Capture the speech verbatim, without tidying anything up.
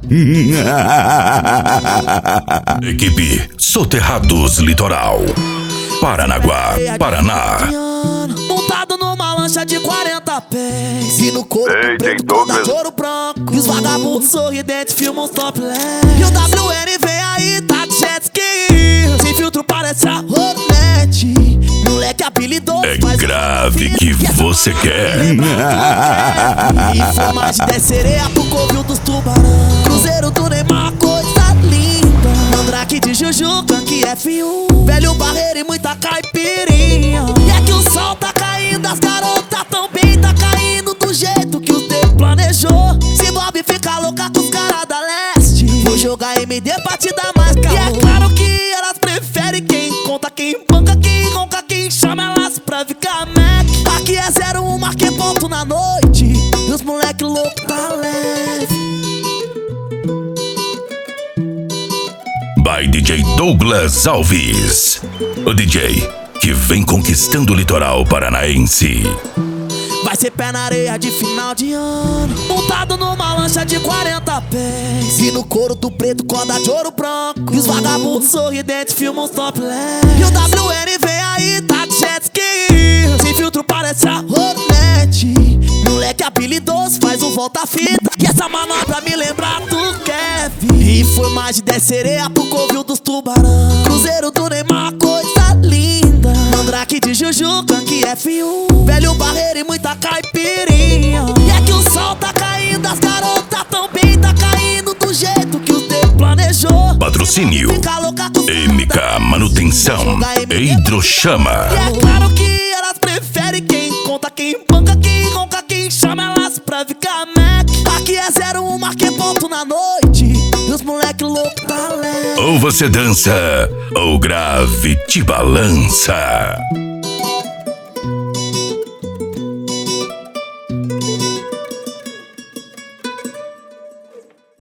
Equipe Soterrados Litoral, Paranaguá, Paraná. Montado numa lancha de quarenta pés e no couro Ei, preto tem toda Douglas. de ouro branco. E os vagabundos sorridentes filmam os topless. E o W N vem aí, tá de jet ski. Sem filtro parece a Hornet. Moleque habilidoso, É faz grave que você quer. e foi mais de dez sereia pro covil dos tubarão. Cruzeiro do Neymar, coisa linda. Mandrake de Jujuca, que é F um. Velho Barreiro e muita caipirinha. E é que o sol tá caindo, as garotas também tá caindo do jeito que o tempo planejou. Se Bob fica louca com os caras da leste, vou jogar M D pra te dar mais calor. E é claro que elas preferem quem conta, quem banca, quem ronca, quem chama elas pra ficar Mac. Aqui é zero um, marquei ponto na noite. E os moleque louco tá leve. By D J Douglas Alves, o D J que vem conquistando o litoral paranaense. Vai ser pé na areia de final de ano, montado numa lancha de quarenta pés e no couro do preto, corda de ouro branco. E os vagabundos sorridentes filmam os topless. E o W N vem aí, tá de jet ski. Sem filtro parece a Hornet. Moleque habilidoso, faz um volta-fita. E essa manobra me lembra do Kevin. E foi mais de dez sereia pro covil dos tubarão. Cruzeiro do Neymar, coisa linda. Mandrake de Jujuca, que é F um. Velho Barreiro e muita caipirinha. E é que o sol tá caindo, as garotas também tá caindo do jeito que o tempo planejou. Patrocínio Fica louca com os M K Manutenção e Hidrochama. E é claro que elas preferem quem conta, quem banca, quem ronca, quem chama elas pra ficar Mac. Aqui é zero um, marquei ponto na noite. E os moleque louco tá leve. Ou você dança, ou grave te balança.